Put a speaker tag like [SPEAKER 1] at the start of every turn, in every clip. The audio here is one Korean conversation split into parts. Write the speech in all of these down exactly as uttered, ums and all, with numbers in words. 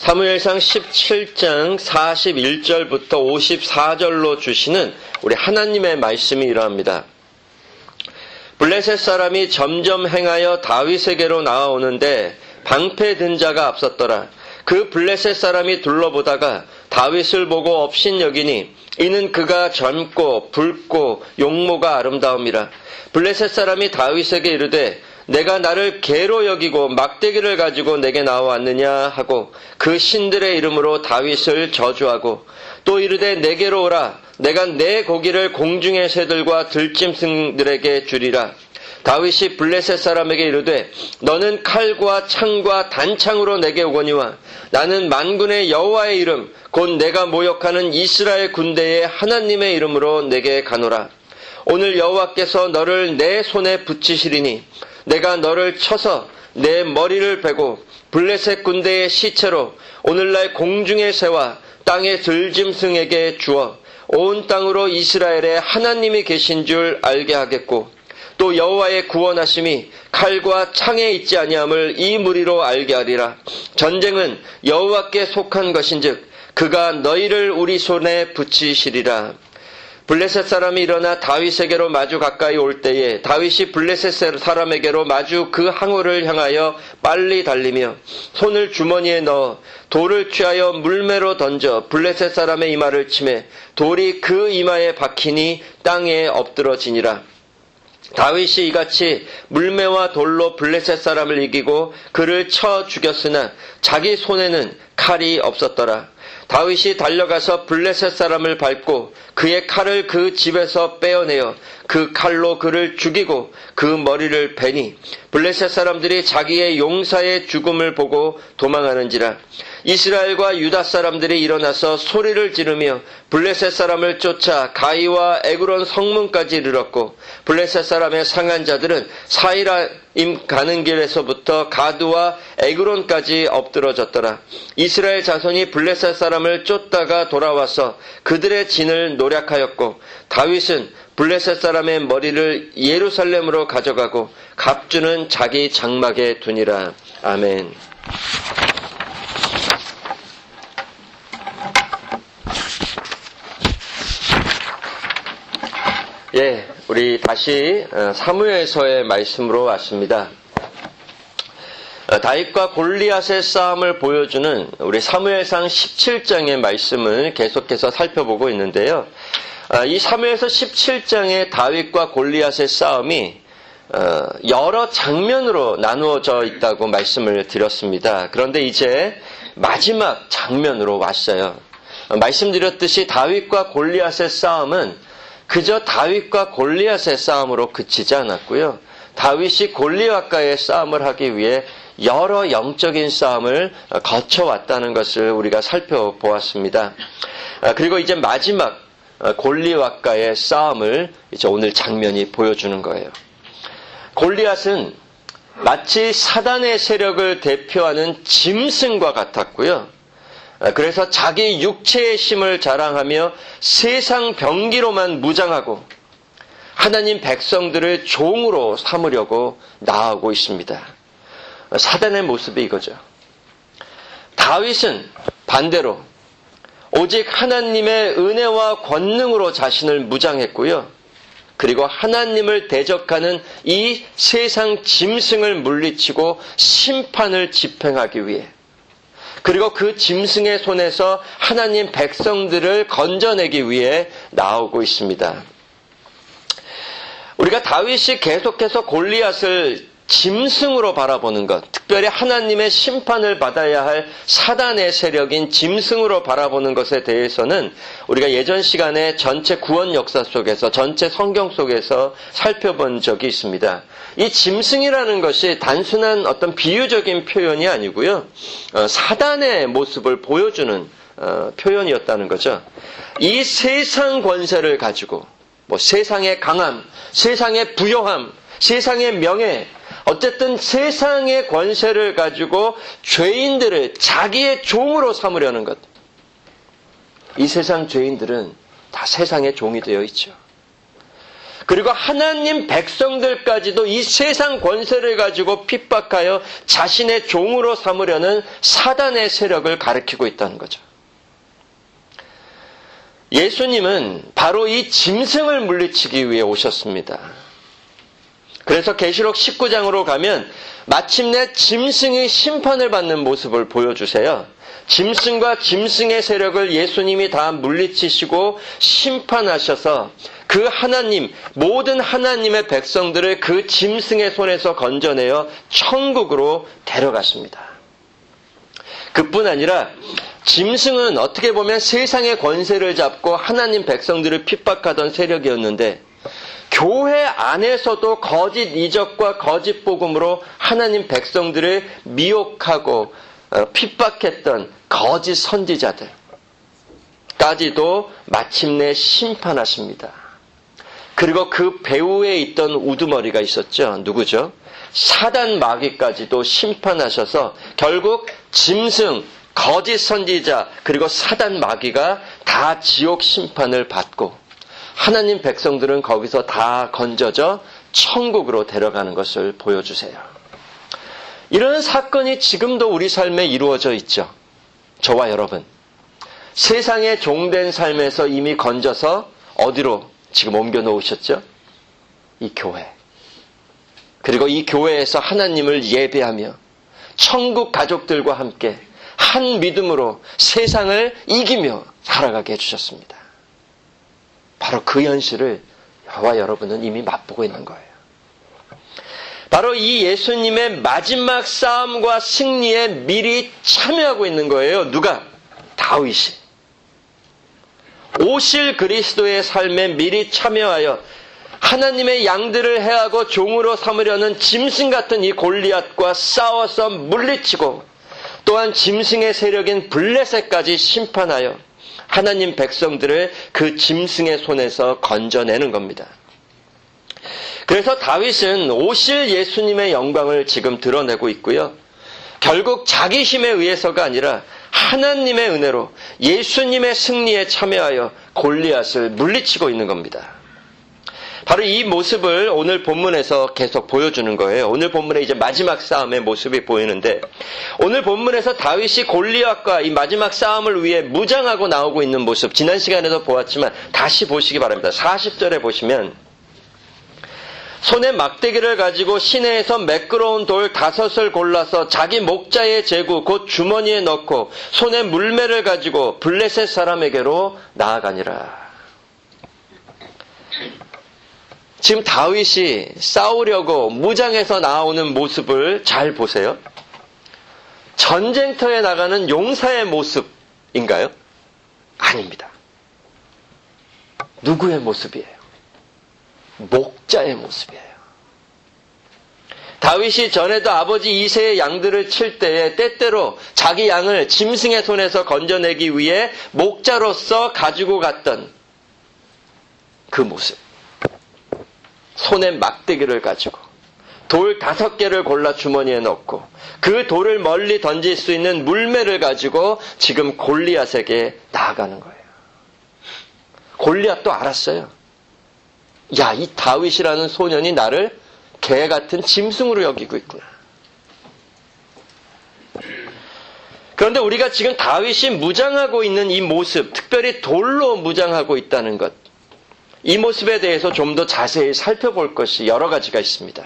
[SPEAKER 1] 사무엘상 십칠 장 사십일 절부터 오십사 절로 주시는 우리 하나님의 말씀이 이러합니다. 블레셋 사람이 점점 행하여 다윗에게로 나아오는데 방패든 자가 앞섰더라. 그 블레셋 사람이 둘러보다가 다윗을 보고 업신여기니 이는 그가 젊고 붉고 용모가 아름다움이라. 블레셋 사람이 다윗에게 이르되 내가 나를 개로 여기고 막대기를 가지고 내게 나와왔느냐 하고 그 신들의 이름으로 다윗을 저주하고 또 이르되 내게로 오라. 내가 내 고기를 공중의 새들과 들짐승들에게 주리라. 다윗이 블레셋 사람에게 이르되 너는 칼과 창과 단창으로 내게 오거니와 나는 만군의 여호와의 이름 곧 내가 모욕하는 이스라엘 군대의 하나님의 이름으로 내게 가노라. 오늘 여호와께서 너를 내 손에 붙이시리니 내가 너를 쳐서 내 머리를 베고 블레셋 군대의 시체로 오늘날 공중의 새와 땅의 들짐승에게 주어 온 땅으로 이스라엘의 하나님이 계신 줄 알게 하겠고 또 여호와의 구원하심이 칼과 창에 있지 아니함을 이 무리로 알게 하리라. 전쟁은 여호와께 속한 것인즉 그가 너희를 우리 손에 붙이시리라. 블레셋 사람이 일어나 다윗에게로 마주 가까이 올 때에 다윗이 블레셋 사람에게로 마주 그 항우를 향하여 빨리 달리며 손을 주머니에 넣어 돌을 취하여 물매로 던져 블레셋 사람의 이마를 치매 돌이 그 이마에 박히니 땅에 엎드러지니라. 다윗이 이같이 물매와 돌로 블레셋 사람을 이기고 그를 쳐 죽였으나 자기 손에는 칼이 없었더라. 다윗이 달려가서 블레셋 사람을 밟고 그의 칼을 그 집에서 빼어내어 그 칼로 그를 죽이고 그 머리를 베니 블레셋 사람들이 자기의 용사의 죽음을 보고 도망하는지라. 이스라엘과 유다 사람들이 일어나서 소리를 지르며 블레셋 사람을 쫓아 가이와 에그론 성문까지 이르렀고 블레셋 사람의 상한 자들은 사이라임 가는 길에서부터 가드와 에그론까지 엎드러졌더라. 이스라엘 자손이 블레셋 사람을 쫓다가 돌아와서 그들의 진을 노략하였고 다윗은 블레셋 사람의 머리를 예루살렘으로 가져가고 갑주는 자기 장막에 두니라. 아멘. 예, 우리 다시 사무엘서의 말씀으로 왔습니다. 다윗과 골리앗의 싸움을 보여주는 우리 사무엘상 십칠 장의 말씀을 계속해서 살펴보고 있는데요. 이 사무엘서 십칠 장의 다윗과 골리앗의 싸움이 여러 장면으로 나누어져 있다고 말씀을 드렸습니다. 그런데 이제 마지막 장면으로 왔어요. 말씀드렸듯이 다윗과 골리앗의 싸움은 그저 다윗과 골리앗의 싸움으로 그치지 않았고요. 다윗이 골리앗과의 싸움을 하기 위해 여러 영적인 싸움을 거쳐왔다는 것을 우리가 살펴보았습니다. 그리고 이제 마지막 골리앗과의 싸움을 이제 오늘 장면이 보여주는 거예요. 골리앗은 마치 사단의 세력을 대표하는 짐승과 같았고요. 그래서 자기 육체의 힘을 자랑하며 세상 병기로만 무장하고 하나님 백성들을 종으로 삼으려고 나아오고 있습니다. 사단의 모습이 이거죠. 다윗은 반대로 오직 하나님의 은혜와 권능으로 자신을 무장했고요. 그리고 하나님을 대적하는 이 세상 짐승을 물리치고 심판을 집행하기 위해 그리고 그 짐승의 손에서 하나님 백성들을 건져내기 위해 나오고 있습니다. 우리가 다윗이 계속해서 골리앗을 짐승으로 바라보는 것, 특별히 하나님의 심판을 받아야 할 사단의 세력인 짐승으로 바라보는 것에 대해서는 우리가 예전 시간에 전체 구원 역사 속에서, 전체 성경 속에서 살펴본 적이 있습니다. 이 짐승이라는 것이 단순한 어떤 비유적인 표현이 아니고요. 어, 사단의 모습을 보여주는 어, 표현이었다는 거죠. 이 세상 권세를 가지고 뭐 세상의 강함, 세상의 부요함, 세상의 명예, 어쨌든 세상의 권세를 가지고 죄인들을 자기의 종으로 삼으려는 것. 이 세상 죄인들은 다 세상의 종이 되어 있죠. 그리고 하나님 백성들까지도 이 세상 권세를 가지고 핍박하여 자신의 종으로 삼으려는 사단의 세력을 가리키고 있다는 거죠. 예수님은 바로 이 짐승을 물리치기 위해 오셨습니다. 그래서 계시록 십구 장으로 가면 마침내 짐승이 심판을 받는 모습을 보여주세요. 짐승과 짐승의 세력을 예수님이 다 물리치시고 심판하셔서 그 하나님, 모든 하나님의 백성들을 그 짐승의 손에서 건져내어 천국으로 데려갔습니다. 그뿐 아니라 짐승은 어떻게 보면 세상의 권세를 잡고 하나님 백성들을 핍박하던 세력이었는데 교회 안에서도 거짓 이적과 거짓 복음으로 하나님 백성들을 미혹하고 핍박했던 거짓 선지자들까지도 마침내 심판하십니다. 그리고 그 배후에 있던 우두머리가 있었죠. 누구죠? 사단 마귀까지도 심판하셔서 결국 짐승, 거짓 선지자, 그리고 사단 마귀가 다 지옥 심판을 받고 하나님 백성들은 거기서 다 건져져 천국으로 데려가는 것을 보여주세요. 이런 사건이 지금도 우리 삶에 이루어져 있죠. 저와 여러분. 세상의 종된 삶에서 이미 건져서 어디로 지금 옮겨 놓으셨죠? 이 교회. 그리고 이 교회에서 하나님을 예배하며 천국 가족들과 함께 한 믿음으로 세상을 이기며 살아가게 해주셨습니다. 바로 그 현실을 저와 여러분은 이미 맛보고 있는 거예요. 바로 이 예수님의 마지막 싸움과 승리에 미리 참여하고 있는 거예요. 누가? 다윗이. 오실 그리스도의 삶에 미리 참여하여 하나님의 양들을 해하고 종으로 삼으려는 짐승 같은 이 골리앗과 싸워서 물리치고 또한 짐승의 세력인 블레셋까지 심판하여 하나님 백성들을 그 짐승의 손에서 건져내는 겁니다. 그래서 다윗은 오실 예수님의 영광을 지금 드러내고 있고요. 결국 자기 힘에 의해서가 아니라 하나님의 은혜로 예수님의 승리에 참여하여 골리앗을 물리치고 있는 겁니다. 바로 이 모습을 오늘 본문에서 계속 보여주는 거예요. 오늘 본문에 이제 마지막 싸움의 모습이 보이는데 오늘 본문에서 다윗이 골리앗과 이 마지막 싸움을 위해 무장하고 나오고 있는 모습 지난 시간에도 보았지만 다시 보시기 바랍니다. 사십 절에 보시면 손에 막대기를 가지고 시내에서 매끄러운 돌 다섯을 골라서 자기 목자의 제구 곧 주머니에 넣고 손에 물매를 가지고 블레셋 사람에게로 나아가니라. 지금 다윗이 싸우려고 무장해서 나오는 모습을 잘 보세요. 전쟁터에 나가는 용사의 모습인가요? 아닙니다. 누구의 모습이에요? 목자의 모습이에요. 다윗이 전에도 아버지 이새의 양들을 칠 때에 때때로 자기 양을 짐승의 손에서 건져내기 위해 목자로서 가지고 갔던 그 모습. 손에 막대기를 가지고 돌 다섯 개를 골라 주머니에 넣고 그 돌을 멀리 던질 수 있는 물매를 가지고 지금 골리앗에게 나아가는 거예요. 골리앗도 알았어요. 야, 이 다윗이라는 소년이 나를 개 같은 짐승으로 여기고 있구나. 그런데 우리가 지금 다윗이 무장하고 있는 이 모습, 특별히 돌로 무장하고 있다는 것, 이 모습에 대해서 좀 더 자세히 살펴볼 것이 여러 가지가 있습니다.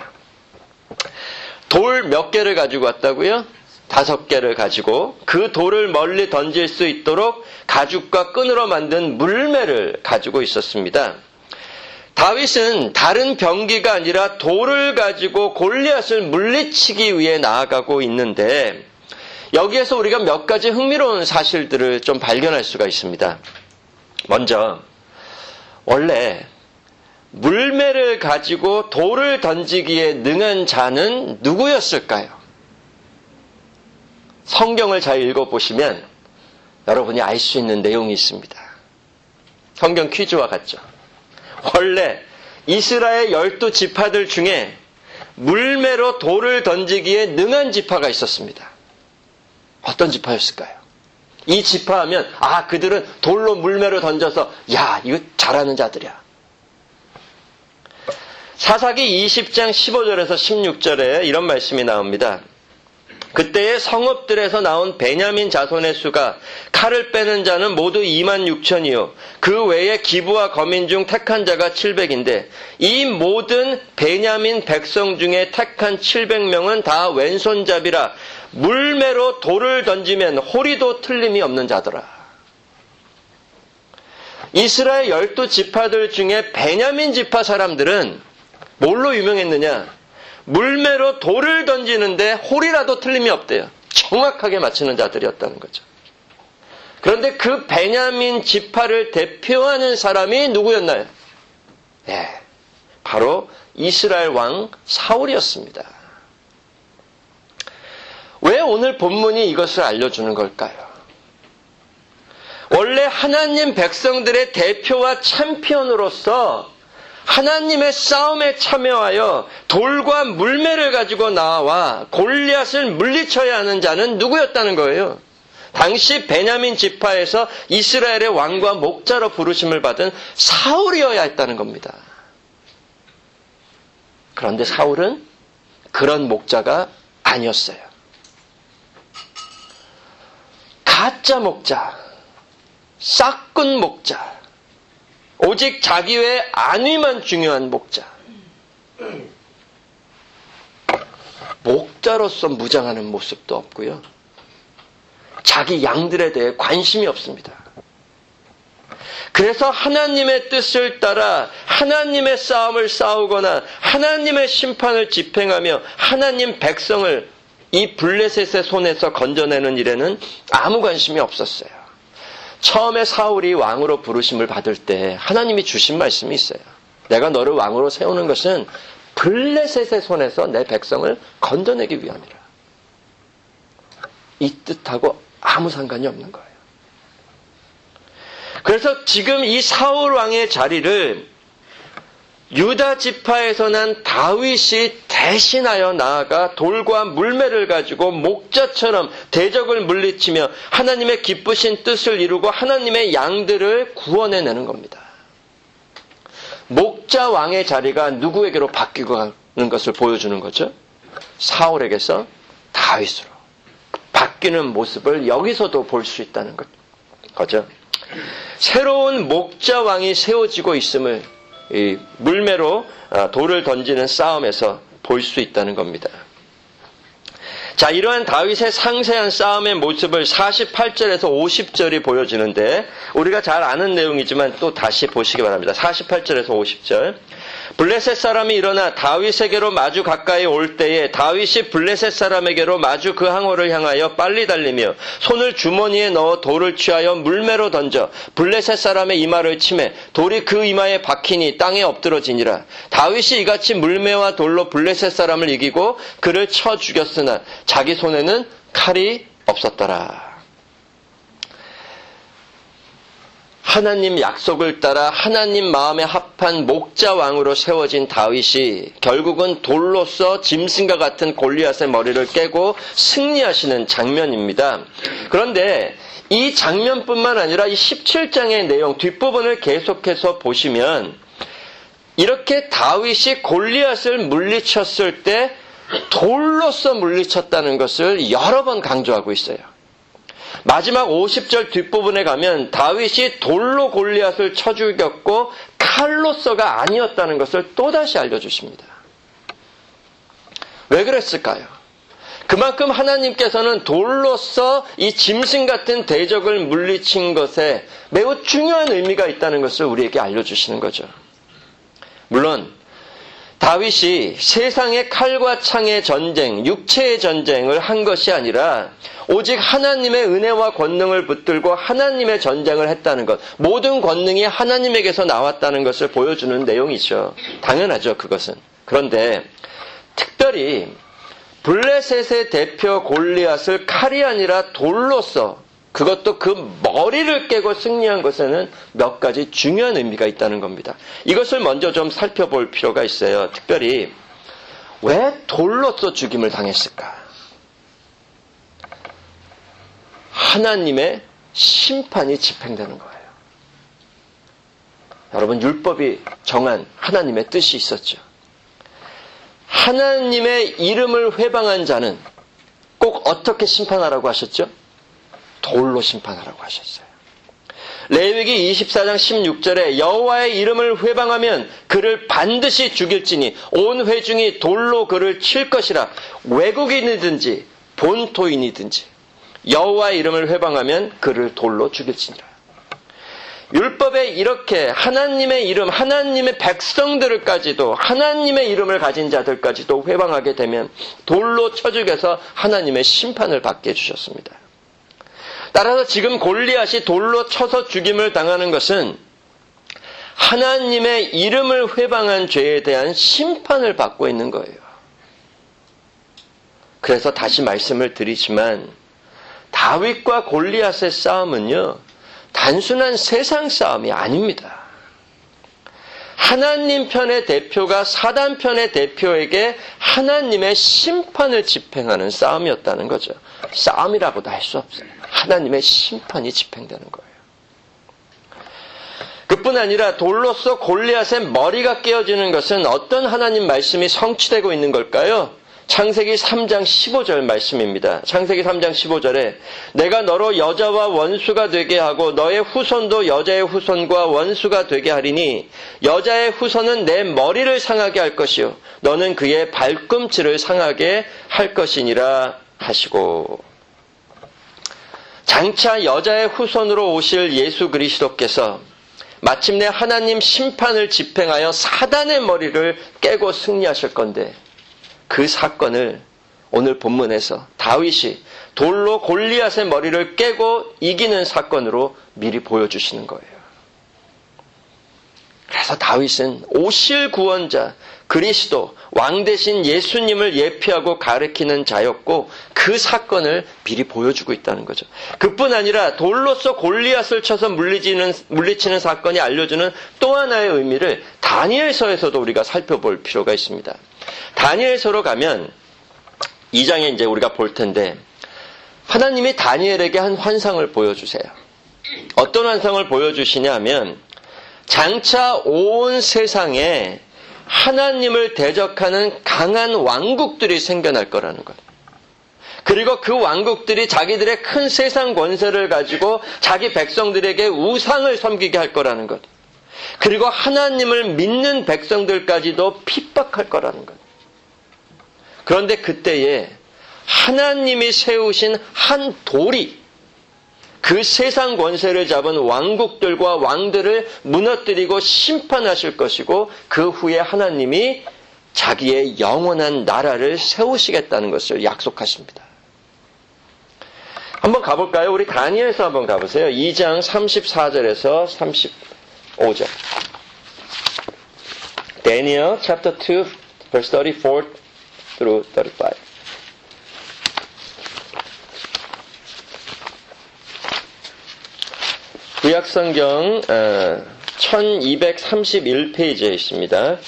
[SPEAKER 1] 돌 몇 개를 가지고 왔다고요? 다섯 개를 가지고 그 돌을 멀리 던질 수 있도록 가죽과 끈으로 만든 물매를 가지고 있었습니다. 다윗은 다른 병기가 아니라 돌을 가지고 골리앗을 물리치기 위해 나아가고 있는데 여기에서 우리가 몇 가지 흥미로운 사실들을 좀 발견할 수가 있습니다. 먼저 원래 물매를 가지고 돌을 던지기에 능한 자는 누구였을까요? 성경을 잘 읽어보시면 여러분이 알 수 있는 내용이 있습니다. 성경 퀴즈와 같죠. 원래 이스라엘 열두 지파들 중에 물매로 돌을 던지기에 능한 지파가 있었습니다. 어떤 지파였을까요? 이 지파하면 아 그들은 돌로 물매를 던져서 야 이거 잘하는 자들이야. 사사기 이십 장 십오 절에서 십육 절에 이런 말씀이 나옵니다. 그때의 성읍들에서 나온 베냐민 자손의 수가 칼을 빼는 자는 모두 이만 육천이요. 그 외에 기부와 거민 중 택한 자가 칠백인데 이 모든 베냐민 백성 중에 택한 칠백 명은 다 왼손잡이라 물매로 돌을 던지면 호리도 틀림이 없는 자더라. 이스라엘 열두 지파들 중에 베냐민 지파 사람들은 뭘로 유명했느냐? 물매로 돌을 던지는데 홀이라도 틀림이 없대요. 정확하게 맞추는 자들이었다는 거죠. 그런데 그 베냐민 지파를 대표하는 사람이 누구였나요? 네, 바로 이스라엘 왕 사울이었습니다. 왜 오늘 본문이 이것을 알려주는 걸까요? 원래 하나님 백성들의 대표와 챔피언으로서 하나님의 싸움에 참여하여 돌과 물매를 가지고 나와 골리앗을 물리쳐야 하는 자는 누구였다는 거예요? 당시 베냐민 지파에서 이스라엘의 왕과 목자로 부르심을 받은 사울이어야 했다는 겁니다. 그런데 사울은 그런 목자가 아니었어요. 가짜 목자, 싹군 목자, 오직 자기 외 안위만 중요한 목자. 목자로서 무장하는 모습도 없고요. 자기 양들에 대해 관심이 없습니다. 그래서 하나님의 뜻을 따라 하나님의 싸움을 싸우거나 하나님의 심판을 집행하며 하나님 백성을 이 블레셋의 손에서 건져내는 일에는 아무 관심이 없었어요. 처음에 사울이 왕으로 부르심을 받을 때 하나님이 주신 말씀이 있어요. 내가 너를 왕으로 세우는 것은 블레셋의 손에서 내 백성을 건져내기 위함이라. 이 뜻하고 아무 상관이 없는 거예요. 그래서 지금 이 사울 왕의 자리를 유다 지파에서 난 다윗이 대신하여 나아가 돌과 물매를 가지고 목자처럼 대적을 물리치며 하나님의 기쁘신 뜻을 이루고 하나님의 양들을 구원해내는 겁니다. 목자 왕의 자리가 누구에게로 바뀌고 가는 것을 보여주는 거죠? 사울에게서 다윗으로 바뀌는 모습을 여기서도 볼 수 있다는 거죠. 새로운 목자 왕이 세워지고 있음을 이 물매로 돌을 던지는 싸움에서 볼 수 있다는 겁니다. 자, 이러한 다윗의 상세한 싸움의 모습을 사십팔 절에서 오십 절이 보여지는데 우리가 잘 아는 내용이지만 또 다시 보시기 바랍니다. 사십팔 절에서 오십 절. 블레셋 사람이 일어나 다윗에게로 마주 가까이 올 때에 다윗이 블레셋 사람에게로 마주 그 항우를 향하여 빨리 달리며 손을 주머니에 넣어 돌을 취하여 물매로 던져 블레셋 사람의 이마를 치매 돌이 그 이마에 박히니 땅에 엎드러지니라. 다윗이 이같이 물매와 돌로 블레셋 사람을 이기고 그를 쳐 죽였으나 자기 손에는 칼이 없었더라. 하나님 약속을 따라 하나님 마음에 합한 목자 왕으로 세워진 다윗이 결국은 돌로서 짐승과 같은 골리앗의 머리를 깨고 승리하시는 장면입니다. 그런데 이 장면뿐만 아니라 이 십칠 장의 내용 뒷부분을 계속해서 보시면 이렇게 다윗이 골리앗을 물리쳤을 때 돌로서 물리쳤다는 것을 여러 번 강조하고 있어요. 마지막 오십 절 뒷부분에 가면 다윗이 돌로 골리앗을 쳐 죽였고 칼로서가 아니었다는 것을 또다시 알려주십니다. 왜 그랬을까요? 그만큼 하나님께서는 돌로서 이 짐승 같은 대적을 물리친 것에 매우 중요한 의미가 있다는 것을 우리에게 알려주시는 거죠. 물론 다윗이 세상의 칼과 창의 전쟁, 육체의 전쟁을 한 것이 아니라 오직 하나님의 은혜와 권능을 붙들고 하나님의 전쟁을 했다는 것, 모든 권능이 하나님에게서 나왔다는 것을 보여주는 내용이죠. 당연하죠, 그것은. 그런데 특별히 블레셋의 대표 골리앗을 칼이 아니라 돌로서 그것도 그 머리를 깨고 승리한 것에는 몇 가지 중요한 의미가 있다는 겁니다. 이것을 먼저 좀 살펴볼 필요가 있어요. 특별히 왜 돌로서 죽임을 당했을까? 하나님의 심판이 집행되는 거예요. 여러분, 율법이 정한 하나님의 뜻이 있었죠. 하나님의 이름을 회방한 자는 꼭 어떻게 심판하라고 하셨죠? 돌로 심판하라고 하셨어요. 레위기 이십사 장 십육 절에 여호와의 이름을 회방하면 그를 반드시 죽일지니 온 회중이 돌로 그를 칠 것이라. 외국인이든지 본토인이든지 여호와의 이름을 회방하면 그를 돌로 죽일지니라. 율법에 이렇게 하나님의 이름, 하나님의 백성들까지도, 하나님의 이름을 가진 자들까지도 회방하게 되면 돌로 쳐 죽여서 하나님의 심판을 받게 해주셨습니다. 따라서 지금 골리앗이 돌로 쳐서 죽임을 당하는 것은 하나님의 이름을 회방한 죄에 대한 심판을 받고 있는 거예요. 그래서 다시 말씀을 드리지만 다윗과 골리앗의 싸움은요, 단순한 세상 싸움이 아닙니다. 하나님 편의 대표가 사단 편의 대표에게 하나님의 심판을 집행하는 싸움이었다는 거죠. 싸움이라고도 할 수 없어요. 하나님의 심판이 집행되는 거예요. 그뿐 아니라 돌로서 골리앗의 머리가 깨어지는 것은 어떤 하나님 말씀이 성취되고 있는 걸까요? 창세기 삼 장 십오 절 말씀입니다. 창세기 삼 장 십오 절에 내가 너로 여자와 원수가 되게 하고 너의 후손도 여자의 후손과 원수가 되게 하리니 여자의 후손은 내 머리를 상하게 할 것이요 너는 그의 발꿈치를 상하게 할 것이니라 하시고, 장차 여자의 후손으로 오실 예수 그리스도께서 마침내 하나님 심판을 집행하여 사단의 머리를 깨고 승리하실 건데, 그 사건을 오늘 본문에서 다윗이 돌로 골리앗의 머리를 깨고 이기는 사건으로 미리 보여주시는 거예요. 그래서 다윗은 오실 구원자 그리스도 왕 대신 예수님을 예표하고 가리키는 자였고 그 사건을 미리 보여주고 있다는 거죠. 그뿐 아니라 돌로서 골리앗을 쳐서 물리치는, 물리치는 사건이 알려주는 또 하나의 의미를 다니엘서에서도 우리가 살펴볼 필요가 있습니다. 다니엘서로 가면 이 장에 이제 우리가 볼 텐데, 하나님이 다니엘에게 한 환상을 보여주세요. 어떤 환상을 보여주시냐 하면, 장차 온 세상에 하나님을 대적하는 강한 왕국들이 생겨날 거라는 것. 그리고 그 왕국들이 자기들의 큰 세상 권세를 가지고 자기 백성들에게 우상을 섬기게 할 거라는 것. 그리고 하나님을 믿는 백성들까지도 핍박할 거라는 것. 그런데 그때에 하나님이 세우신 한 돌이 그 세상 권세를 잡은 왕국들과 왕들을 무너뜨리고 심판하실 것이고, 그 후에 하나님이 자기의 영원한 나라를 세우시겠다는 것을 약속하십니다. 한번 가볼까요? 우리 다니엘서 한번 가보세요. 이 장 삼십사 절에서 삼십오 절. Daniel chapter two verse thirty-four through thirty-five. 구약성경 천이백삼십일 페이지에 있습니다.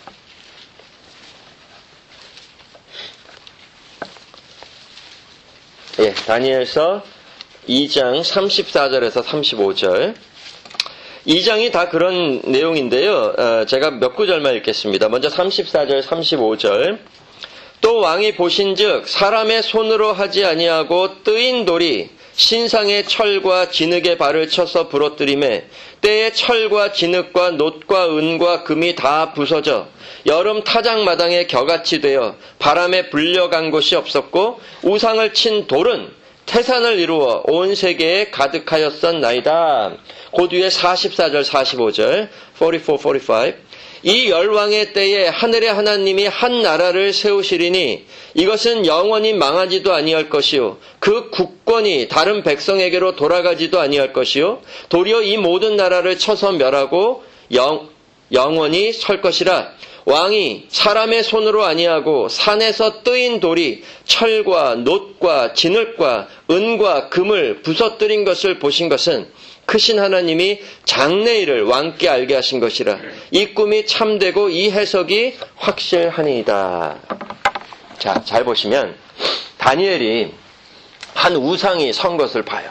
[SPEAKER 1] 예, 다니엘서 이 장 삼십사 절에서 삼십오 절. 이 장이 다 그런 내용인데요. 어, 제가 몇 구절만 읽겠습니다. 먼저 삼십사 절, 삼십오 절. 또 왕이 보신즉 사람의 손으로 하지 아니하고 뜨인 돌이 신상의 철과 진흙의 발을 쳐서 부러뜨리매 때에 철과 진흙과 놋과 은과 금이 다 부서져 여름 타작마당에 겨같이 되어 바람에 불려간 곳이 없었고 우상을 친 돌은 태산을 이루어 온 세계에 가득하였었나이다. 그 뒤에 사십사 절 사십오 절 사십사, 사십오. 이 열왕의 때에 하늘의 하나님이 한 나라를 세우시리니 이것은 영원히 망하지도 아니할 것이요 그 국권이 다른 백성에게로 돌아가지도 아니할 것이요 도리어 이 모든 나라를 쳐서 멸하고 영, 영원히 설 것이라. 왕이 사람의 손으로 아니하고 산에서 뜨인 돌이 철과 놋과 진흙과 은과 금을 부서뜨린 것을 보신 것은 크신 하나님이 장래일을 왕께 알게 하신 것이라. 이 꿈이 참되고 이 해석이 확실하니이다. 자, 잘 보시면 다니엘이 한 우상이 선 것을 봐요.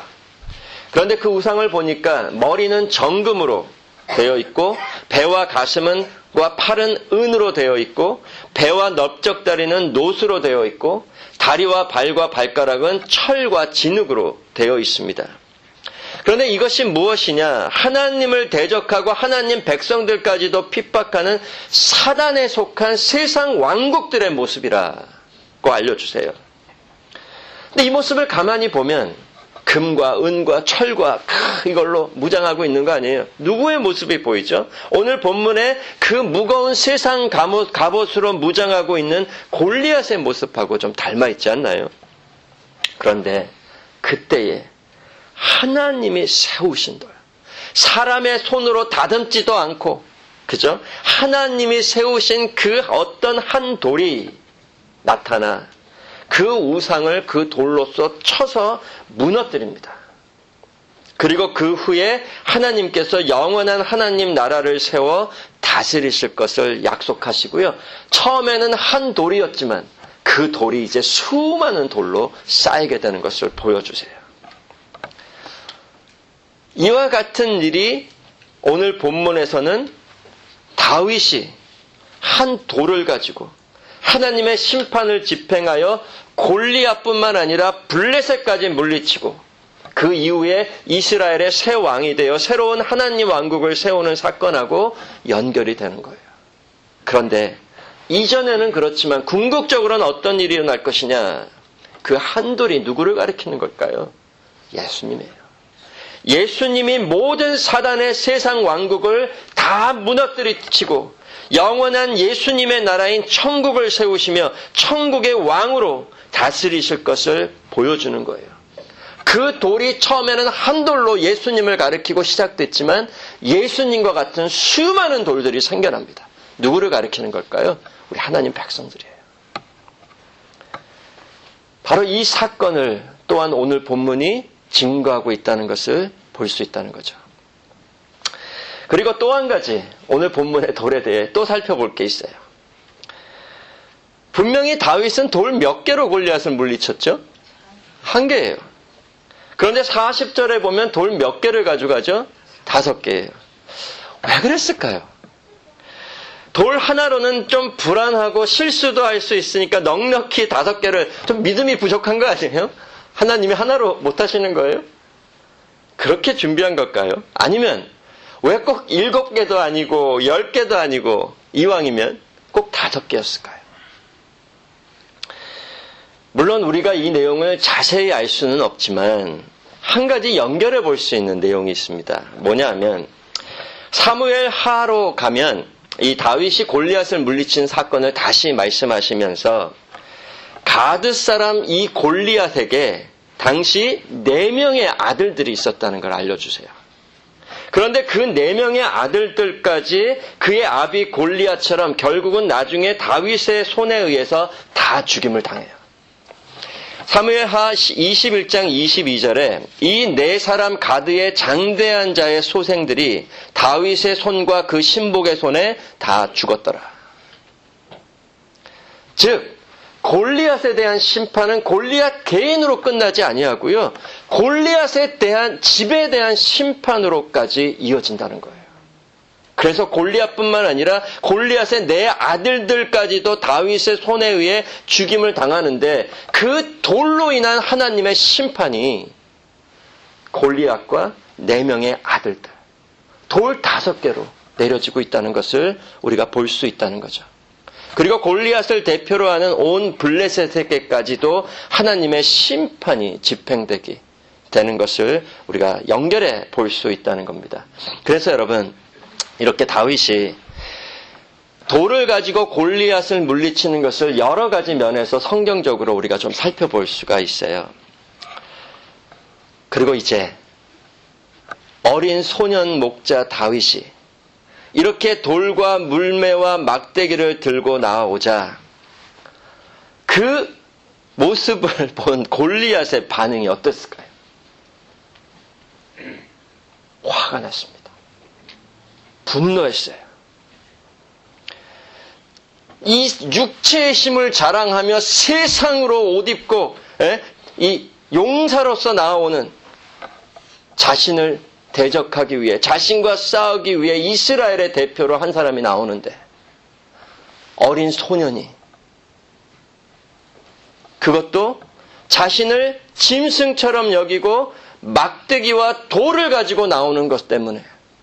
[SPEAKER 1] 그런데 그 우상을 보니까 머리는 정금으로 되어 있고 배와 가슴은 팔은 은으로 되어 있고 배와 넓적다리는 노수로 되어 있고 다리와 발과 발가락은 철과 진흙으로 되어 있습니다. 그런데 이것이 무엇이냐? 하나님을 대적하고 하나님 백성들까지도 핍박하는 사단에 속한 세상 왕국들의 모습이라고 알려주세요. 근데 이 모습을 가만히 보면 금과 은과 철과 이걸로 무장하고 있는 거 아니에요? 누구의 모습이 보이죠? 오늘 본문에 그 무거운 세상 갑옷, 갑옷으로 무장하고 있는 골리앗의 모습하고 좀 닮아 있지 않나요? 그런데 그때에 하나님이 세우신 돌, 사람의 손으로 다듬지도 않고, 그죠? 하나님이 세우신 그 어떤 한 돌이 나타나 그 우상을 그 돌로서 쳐서 무너뜨립니다. 그리고 그 후에 하나님께서 영원한 하나님 나라를 세워 다스리실 것을 약속하시고요. 처음에는 한 돌이었지만 그 돌이 이제 수많은 돌로 쌓이게 되는 것을 보여주세요. 이와 같은 일이 오늘 본문에서는 다윗이 한 돌을 가지고 하나님의 심판을 집행하여 골리앗뿐만 아니라 블레셋까지 물리치고 그 이후에 이스라엘의 새 왕이 되어 새로운 하나님 왕국을 세우는 사건하고 연결이 되는 거예요. 그런데 이전에는 그렇지만 궁극적으로는 어떤 일이 일어날 것이냐? 그 한돌이 누구를 가리키는 걸까요? 예수님이에요. 예수님이 모든 사단의 세상 왕국을 다 무너뜨리치고 영원한 예수님의 나라인 천국을 세우시며 천국의 왕으로 다스리실 것을 보여주는 거예요. 그 돌이 처음에는 한 돌로 예수님을 가리키고 시작됐지만 예수님과 같은 수많은 돌들이 생겨납니다. 누구를 가리키는 걸까요? 우리 하나님 백성들이에요. 바로 이 사건을 또한 오늘 본문이 증거하고 있다는 것을 볼 수 있다는 거죠. 그리고 또 한 가지 오늘 본문의 돌에 대해 또 살펴볼 게 있어요. 분명히 다윗은 돌 몇 개로 골리앗을 물리쳤죠? 한 개예요. 그런데 사십 절에 보면 돌 몇 개를 가져가죠? 다섯 개예요. 왜 그랬을까요? 돌 하나로는 좀 불안하고 실수도 할 수 있으니까 넉넉히 다섯 개를, 좀 믿음이 부족한 거 아니에요? 하나님이 하나로 못 하시는 거예요? 그렇게 준비한 걸까요? 아니면 왜 꼭 일곱 개도 아니고 열 개도 아니고 이왕이면 꼭 다섯 개였을까요? 물론 우리가 이 내용을 자세히 알 수는 없지만 한 가지 연결해 볼 수 있는 내용이 있습니다. 뭐냐 하면 사무엘 하로 가면 이 다윗이 골리앗을 물리친 사건을 다시 말씀하시면서 가드 사람 이 골리앗에게 당시 네 명의 아들들이 있었다는 걸 알려주세요. 그런데 그 네 명의 아들들까지 그의 아비 골리앗처럼 결국은 나중에 다윗의 손에 의해서 다 죽임을 당해요. 사무엘하 이십일 장 이십이 절에 이 네 사람 가드의 장대한 자의 소생들이 다윗의 손과 그 신복의 손에 다 죽었더라. 즉 골리앗에 대한 심판은 골리앗 개인으로 끝나지 아니하고요. 골리앗에 대한 집에 대한 심판으로까지 이어진다는 거예요. 그래서 골리앗뿐만 아니라 골리앗의 네 아들들까지도 다윗의 손에 의해 죽임을 당하는데 그 돌로 인한 하나님의 심판이 골리앗과 네 명의 아들들, 돌 다섯 개로 내려지고 있다는 것을 우리가 볼 수 있다는 거죠. 그리고 골리앗을 대표로 하는 온 블레셋에게까지도 하나님의 심판이 집행되게 되는 것을 우리가 연결해 볼 수 있다는 겁니다. 그래서 여러분, 이렇게 다윗이 돌을 가지고 골리앗을 물리치는 것을 여러 가지 면에서 성경적으로 우리가 좀 살펴볼 수가 있어요. 그리고 이제 어린 소년 목자 다윗이 이렇게 돌과 물매와 막대기를 들고 나오자 그 모습을 본 골리앗의 반응이 어땠을까요? 화가 났습니다. 분노했어요. 이 육체의 힘을 자랑하며 세상으로 옷 입고 에? 이 용사로서 나오는 자신을 대적하기 위해, 자신과 싸우기 위해 이스라엘의 대표로 한 사람이 나오는데 어린 소년이, 그것도 자신을 짐승처럼 여기고 막대기와 돌을 가지고 나오는 것 때문에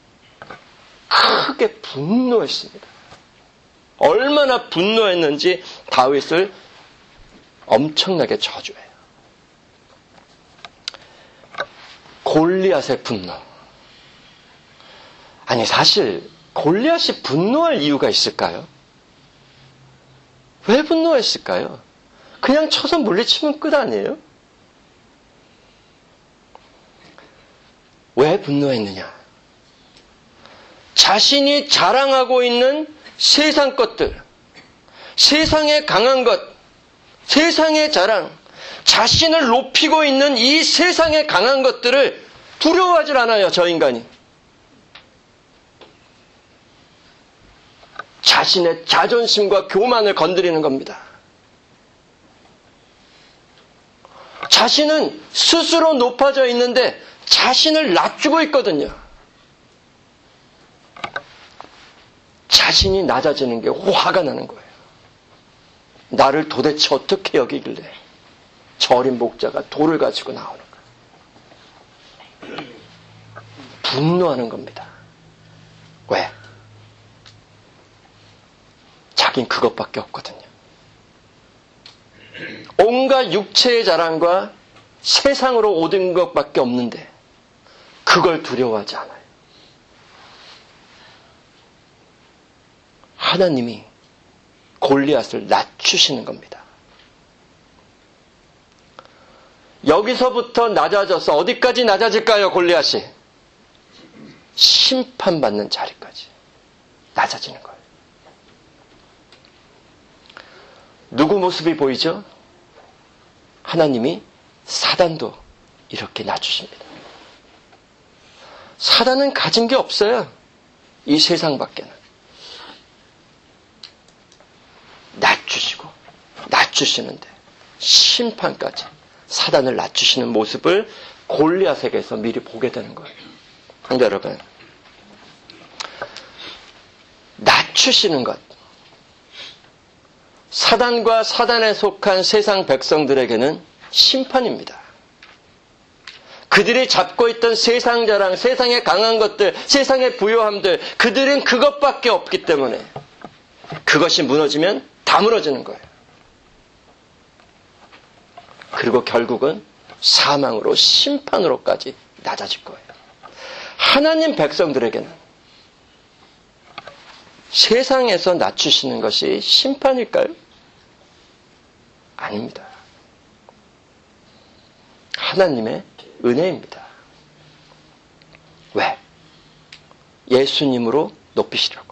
[SPEAKER 1] 크게 분노했습니다. 얼마나 분노했는지 다윗을 엄청나게 저주해요. 골리앗의 분노. 아니, 사실 골리앗이 분노할 이유가 있을까요? 왜 분노했을까요? 그냥 쳐서 물리치면 끝 아니에요? 왜 분노했느냐? 자신이 자랑하고 있는 세상 것들, 세상에 강한 것, 세상의 자랑, 자신을 높이고 있는 이 세상에 강한 것들을 두려워하질 않아요, 저 인간이. 자신의 자존심과 교만을 건드리는 겁니다. 자신은 스스로 높아져 있는데 자신을 낮추고 있거든요. 자신이 낮아지는 게 화가 나는 거예요. 나를 도대체 어떻게 여기길래 저 어린 목자가 돌을 가지고 나오는 거예요. 분노하는 겁니다. 왜? 자긴 그것밖에 없거든요. 온갖 육체의 자랑과 세상으로 얻은 것밖에 없는데 그걸 두려워하지 않아요. 하나님이 골리앗을 낮추시는 겁니다. 여기서부터 낮아져서 어디까지 낮아질까요, 골리앗이? 심판받는 자리까지 낮아지는 거예요. 누구 모습이 보이죠? 하나님이 사단도 이렇게 낮추십니다. 사단은 가진 게 없어요. 이 세상 밖에는. 낮추시고 낮추시는데 심판까지 사단을 낮추시는 모습을 골리앗에게서 미리 보게 되는 거예요. 근데 여러분, 낮추시는 것, 사단과 사단에 속한 세상 백성들에게는 심판입니다. 그들이 잡고 있던 세상 자랑, 세상의 강한 것들, 세상의 부요함들, 그들은 그것밖에 없기 때문에 그것이 무너지면 다 무너지는 거예요. 그리고 결국은 사망으로, 심판으로까지 낮아질 거예요. 하나님 백성들에게는 세상에서 낮추시는 것이 심판일까요? 아닙니다. 하나님의 은혜입니다. 왜? 예수님으로 높이시려고.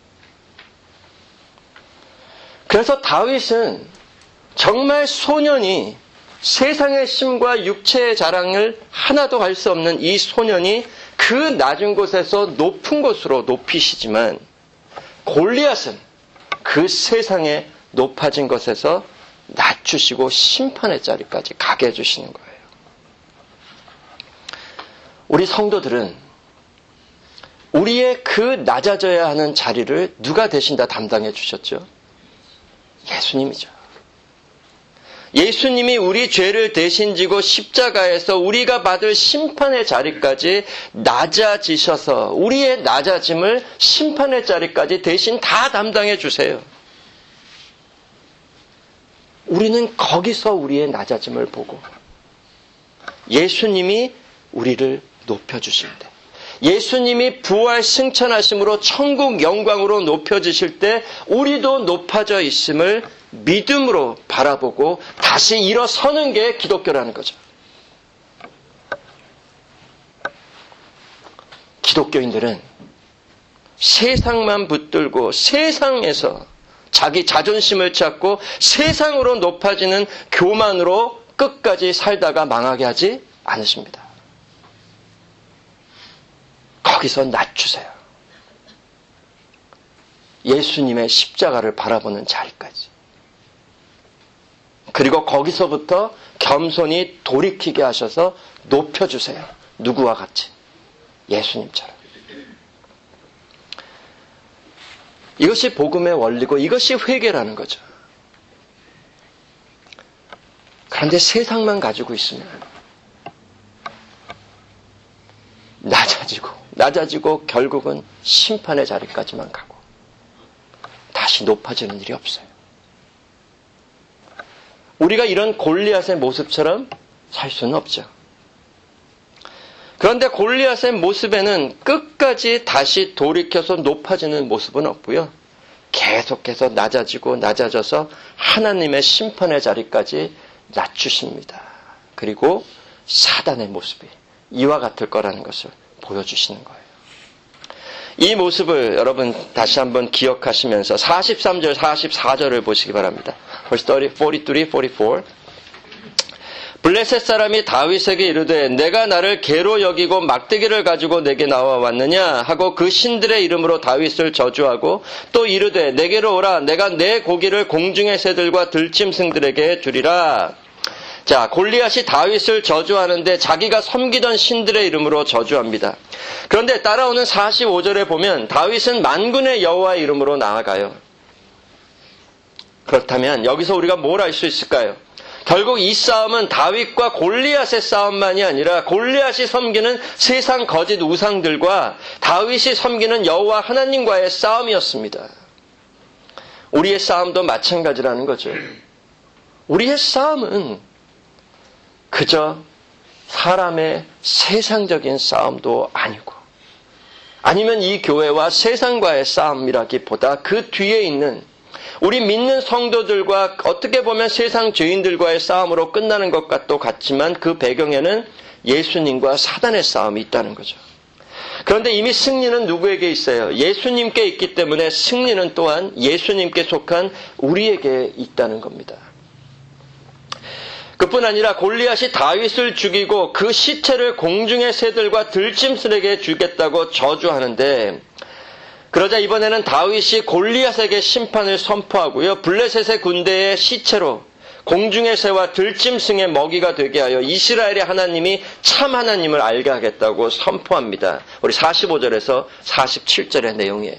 [SPEAKER 1] 그래서 다윗은 정말 소년이, 세상의 심과 육체의 자랑을 하나도 할 수 없는 이 소년이 그 낮은 곳에서 높은 곳으로 높이시지만, 골리앗은 그 세상에 높아진 것에서 낮추시고 심판의 자리까지 가게 해주시는 거예요. 우리 성도들은 우리의 그 낮아져야 하는 자리를 누가 대신 다 담당해 주셨죠? 예수님이죠. 예수님이 우리 죄를 대신 지고 십자가에서 우리가 받을 심판의 자리까지 낮아지셔서 우리의 낮아짐을 심판의 자리까지 대신 다 담당해 주세요. 우리는 거기서 우리의 낮아짐을 보고 예수님이 우리를 높여주실 때, 예수님이 부활 승천하심으로 천국 영광으로 높여주실 때 우리도 높아져 있음을 믿음으로 바라보고 다시 일어서는 게 기독교라는 거죠. 기독교인들은 세상만 붙들고 세상에서 자기 자존심을 찾고 세상으로 높아지는 교만으로 끝까지 살다가 망하게 하지 않으십니다. 거기서 낮추세요. 예수님의 십자가를 바라보는 자리까지. 그리고 거기서부터 겸손히 돌이키게 하셔서 높여주세요. 누구와 같이? 예수님처럼. 이것이 복음의 원리고 이것이 회개라는 거죠. 그런데 세상만 가지고 있으면 낮아지고 낮아지고 결국은 심판의 자리까지만 가고 다시 높아지는 일이 없어요. 우리가 이런 골리앗의 모습처럼 살 수는 없죠. 그런데 골리앗의 모습에는 끝까지 다시 돌이켜서 높아지는 모습은 없고요. 계속해서 낮아지고 낮아져서 하나님의 심판의 자리까지 낮추십니다. 그리고 사단의 모습이 이와 같을 거라는 것을 보여주시는 거예요. 이 모습을 여러분 다시 한번 기억하시면서 사십삼 절, 사십사 절을 보시기 바랍니다. Verse forty-three, forty-four. 블레셋 사람이 다윗에게 이르되 내가 나를 개로 여기고 막대기를 가지고 내게 나와 왔느냐 하고 그 신들의 이름으로 다윗을 저주하고 또 이르되 내게로 오라 내가 내 고기를 공중의 새들과 들짐승들에게 주리라. 자, 골리앗이 다윗을 저주하는데 자기가 섬기던 신들의 이름으로 저주합니다. 그런데 따라오는 사십오 절에 보면 다윗은 만군의 여호와의 이름으로 나아가요. 그렇다면 여기서 우리가 뭘 알 수 있을까요? 결국 이 싸움은 다윗과 골리앗의 싸움만이 아니라 골리앗이 섬기는 세상 거짓 우상들과 다윗이 섬기는 여호와 하나님과의 싸움이었습니다. 우리의 싸움도 마찬가지라는 거죠. 우리의 싸움은 그저 사람의 세상적인 싸움도 아니고 아니면 이 교회와 세상과의 싸움이라기보다 그 뒤에 있는 우리 믿는 성도들과 어떻게 보면 세상 죄인들과의 싸움으로 끝나는 것과 같지만 그 배경에는 예수님과 사단의 싸움이 있다는 거죠. 그런데 이미 승리는 누구에게 있어요? 예수님께 있기 때문에 승리는 또한 예수님께 속한 우리에게 있다는 겁니다. 그뿐 아니라 골리앗이 다윗을 죽이고 그 시체를 공중의 새들과 들짐승에게 주겠다고 저주하는데 그러자 이번에는 다윗이 골리앗에게 심판을 선포하고요. 블레셋의 군대의 시체로 공중의 새와 들짐승의 먹이가 되게 하여 이스라엘의 하나님이 참 하나님을 알게 하겠다고 선포합니다. 우리 사십오 절에서 사십칠 절의 내용이에요.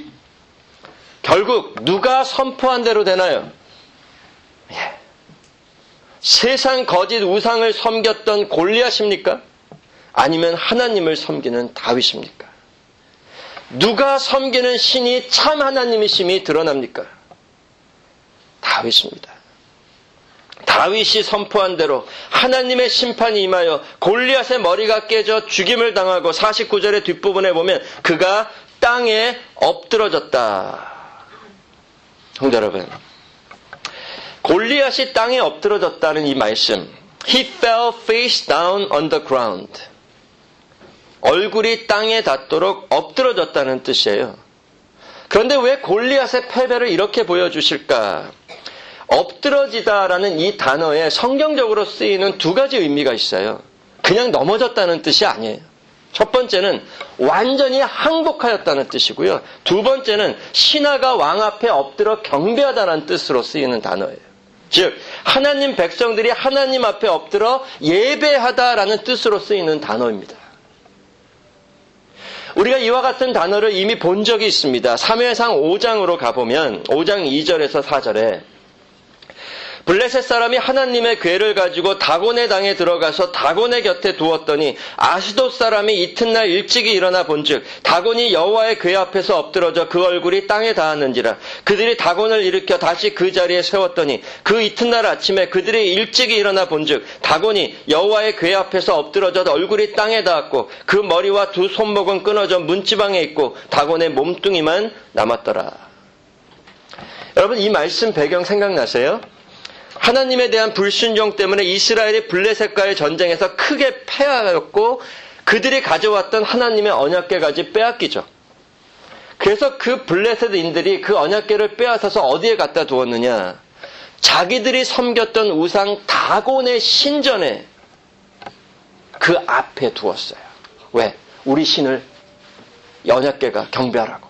[SPEAKER 1] 결국 누가 선포한 대로 되나요? 예. 세상 거짓 우상을 섬겼던 골리앗입니까? 아니면 하나님을 섬기는 다윗입니까? 누가 섬기는 신이 참 하나님이심이 드러납니까? 다윗입니다. 다윗이 선포한 대로 하나님의 심판이 임하여 골리앗의 머리가 깨져 죽임을 당하고 사십구 절의 뒷부분에 보면 그가 땅에 엎드러졌다. 성도 여러분, 골리앗이 땅에 엎드러졌다는 이 말씀, He fell face down on the ground. 얼굴이 땅에 닿도록 엎드러졌다는 뜻이에요. 그런데 왜 골리앗의 패배를 이렇게 보여주실까? 엎드러지다라는 이 단어에 성경적으로 쓰이는 두 가지 의미가 있어요. 그냥 넘어졌다는 뜻이 아니에요. 첫 번째는 완전히 항복하였다는 뜻이고요. 두 번째는 신하가 왕 앞에 엎드려 경배하다는 뜻으로 쓰이는 단어예요. 즉 하나님 백성들이 하나님 앞에 엎드려 예배하다라는 뜻으로 쓰이는 단어입니다. 우리가 이와 같은 단어를 이미 본 적이 있습니다. 사무엘상 오 장으로 가보면 오 장 이 절에서 사 절에 블레셋 사람이 하나님의 궤를 가지고 다곤의 당에 들어가서 다곤의 곁에 두었더니 아스돗 사람이 이튿날 일찍이 일어나 본즉 다곤이 여호와의 궤 앞에서 엎드러져 그 얼굴이 땅에 닿았는지라. 그들이 다곤을 일으켜 다시 그 자리에 세웠더니 그 이튿날 아침에 그들이 일찍이 일어나 본즉 다곤이 여호와의 궤 앞에서 엎드러져 얼굴이 땅에 닿았고 그 머리와 두 손목은 끊어져 문지방에 있고 다곤의 몸뚱이만 남았더라. 여러분, 이 말씀 배경 생각나세요? 하나님에 대한 불순종 때문에 이스라엘이 블레셋과의 전쟁에서 크게 패하였고 그들이 가져왔던 하나님의 언약궤까지 빼앗기죠. 그래서 그 블레셋인들이 그 언약궤를 빼앗아서 어디에 갖다 두었느냐? 자기들이 섬겼던 우상 다곤의 신전에 그 앞에 두었어요. 왜? 우리 신을 언약궤가 경배하라고.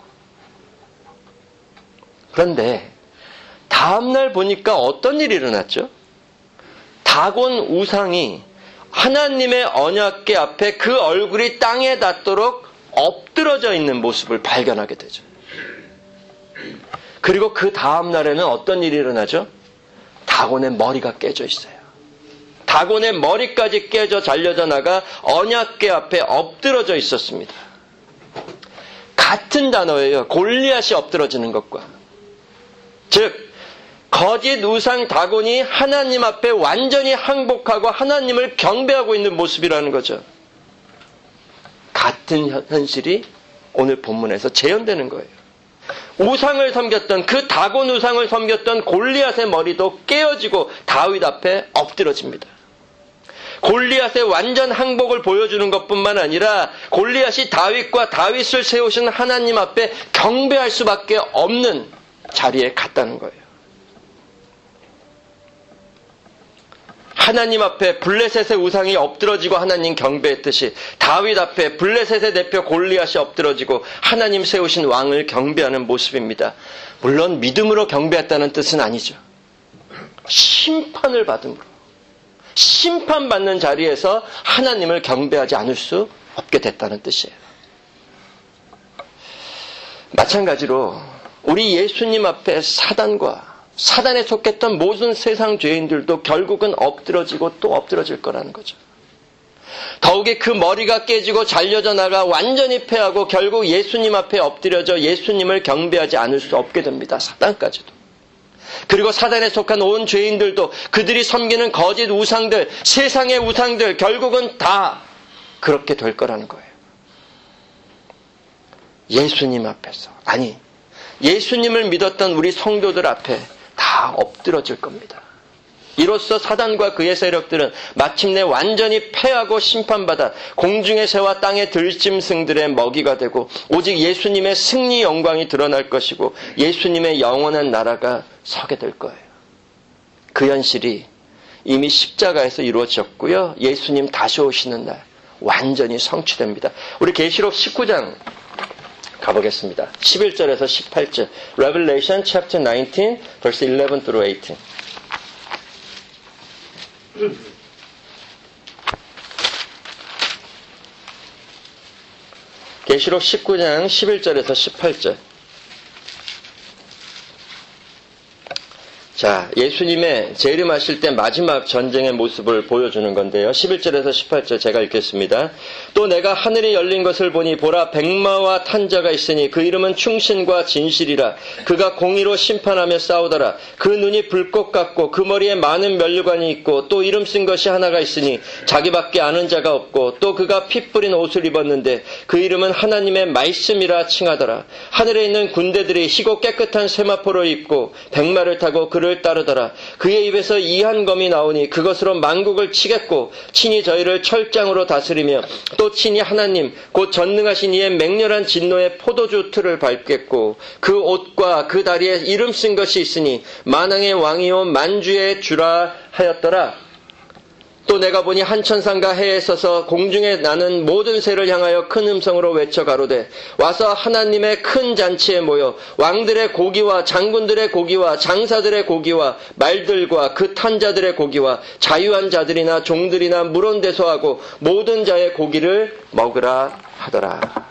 [SPEAKER 1] 그런데 다음날 보니까 어떤 일이 일어났죠? 다곤 우상이 하나님의 언약궤 앞에 그 얼굴이 땅에 닿도록 엎드러져 있는 모습을 발견하게 되죠. 그리고 그 다음 날에는 어떤 일이 일어나죠? 다곤의 머리가 깨져 있어요. 다곤의 머리까지 깨져 잘려져 나가 언약궤 앞에 엎드러져 있었습니다. 같은 단어예요. 골리앗이 엎드러지는 것과. 즉 거짓 우상 다곤이 하나님 앞에 완전히 항복하고 하나님을 경배하고 있는 모습이라는 거죠. 같은 현실이 오늘 본문에서 재현되는 거예요. 우상을 섬겼던 그 다곤 우상을 섬겼던 골리앗의 머리도 깨어지고 다윗 앞에 엎드러집니다. 골리앗의 완전 항복을 보여주는 것뿐만 아니라 골리앗이 다윗과 다윗을 세우신 하나님 앞에 경배할 수밖에 없는 자리에 갔다는 거예요. 하나님 앞에 블레셋의 우상이 엎드러지고 하나님 경배했듯이 다윗 앞에 블레셋의 대표 골리앗이 엎드러지고 하나님 세우신 왕을 경배하는 모습입니다. 물론 믿음으로 경배했다는 뜻은 아니죠. 심판을 받음으로, 심판받는 자리에서 하나님을 경배하지 않을 수 없게 됐다는 뜻이에요. 마찬가지로 우리 예수님 앞에 사단과 사단에 속했던 모든 세상 죄인들도 결국은 엎드러지고 또 엎드러질 거라는 거죠. 더욱이 그 머리가 깨지고 잘려져 나가 완전히 패하고 결국 예수님 앞에 엎드려져 예수님을 경배하지 않을 수 없게 됩니다. 사단까지도. 그리고 사단에 속한 온 죄인들도 그들이 섬기는 거짓 우상들, 세상의 우상들 결국은 다 그렇게 될 거라는 거예요. 예수님 앞에서, 아니 예수님을 믿었던 우리 성도들 앞에 다 엎드러질 겁니다. 이로써 사단과 그의 세력들은 마침내 완전히 패하고 심판받아 공중의 새와 땅의 들짐승들의 먹이가 되고 오직 예수님의 승리 영광이 드러날 것이고 예수님의 영원한 나라가 서게 될 거예요. 그 현실이 이미 십자가에서 이루어졌고요. 예수님 다시 오시는 날 완전히 성취됩니다. 우리 계시록 십구 장 가보겠습니다. 십일 절에서 십팔 절. Revelation chapter nineteen, verse eleven through eighteen. 계시록 십구 장 십일 절에서 십팔 절. 자, 예수님의 재림하실 때 마지막 전쟁의 모습을 보여주는 건데요. 십일 절에서 십팔 절 제가 읽겠습니다. 또 내가 하늘이 열린 것을 보니 보라 백마와 탄자가 있으니 그 이름은 충신과 진실이라. 그가 공의로 심판하며 싸우더라. 그 눈이 불꽃 같고 그 머리에 많은 면류관이 있고 또 이름 쓴 것이 하나가 있으니 자기밖에 아는 자가 없고 또 그가 피 뿌린 옷을 입었는데 그 이름은 하나님의 말씀이라 칭하더라. 하늘에 있는 군대들이 희고 깨끗한 세마포를 입고 백마를 타고 그를 따르더라. 그의 입에서 이한 검이 나오니 그것으로 만국을 치겠고 친히 저희를 철장으로 다스리며 또 친히 하나님 곧 전능하신 이의 맹렬한 진노의 포도주 틀을 밟겠고 그 옷과 그 다리에 이름 쓴 것이 있으니 만왕의 왕이요 만주의 주라 하였더라. 또 내가 보니 한 천상과 해에 서서 공중에 나는 모든 새를 향하여 큰 음성으로 외쳐 가로되 와서 하나님의 큰 잔치에 모여 왕들의 고기와 장군들의 고기와 장사들의 고기와 말들과 그 탄자들의 고기와 자유한 자들이나 종들이나 물온대소하고 모든 자의 고기를 먹으라 하더라.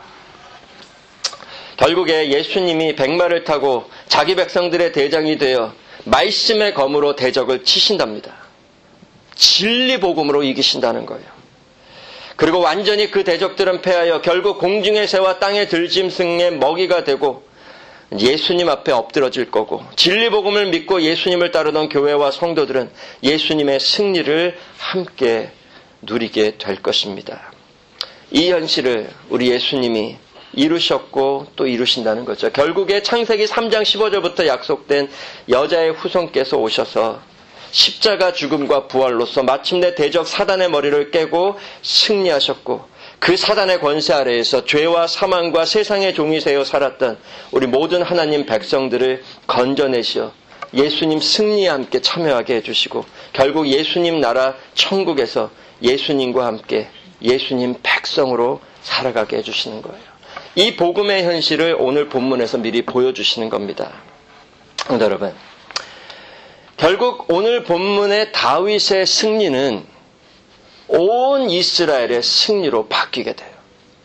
[SPEAKER 1] 결국에 예수님이 백마를 타고 자기 백성들의 대장이 되어 말씀의 검으로 대적을 치신답니다. 진리 복음으로 이기신다는 거예요. 그리고 완전히 그 대적들은 패하여 결국 공중의 새와 땅의 들짐승의 먹이가 되고 예수님 앞에 엎드러질 거고 진리 복음을 믿고 예수님을 따르던 교회와 성도들은 예수님의 승리를 함께 누리게 될 것입니다. 이 현실을 우리 예수님이 이루셨고 또 이루신다는 거죠. 결국에 창세기 삼 장 십오 절부터 약속된 여자의 후손께서 오셔서 십자가 죽음과 부활로서 마침내 대적 사단의 머리를 깨고 승리하셨고 그 사단의 권세 아래에서 죄와 사망과 세상의 종이 되어 살았던 우리 모든 하나님 백성들을 건져내시어 예수님 승리에 함께 참여하게 해주시고 결국 예수님 나라 천국에서 예수님과 함께 예수님 백성으로 살아가게 해주시는 거예요. 이 복음의 현실을 오늘 본문에서 미리 보여주시는 겁니다. 여러분, 결국 오늘 본문의 다윗의 승리는 온 이스라엘의 승리로 바뀌게 돼요.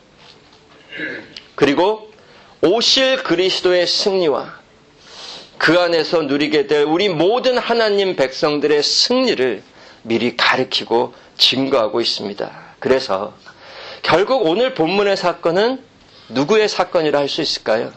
[SPEAKER 1] 그리고 오실 그리스도의 승리와 그 안에서 누리게 될 우리 모든 하나님 백성들의 승리를 미리 가리키고 증거하고 있습니다. 그래서 결국 오늘 본문의 사건은 누구의 사건이라 할 수 있을까요?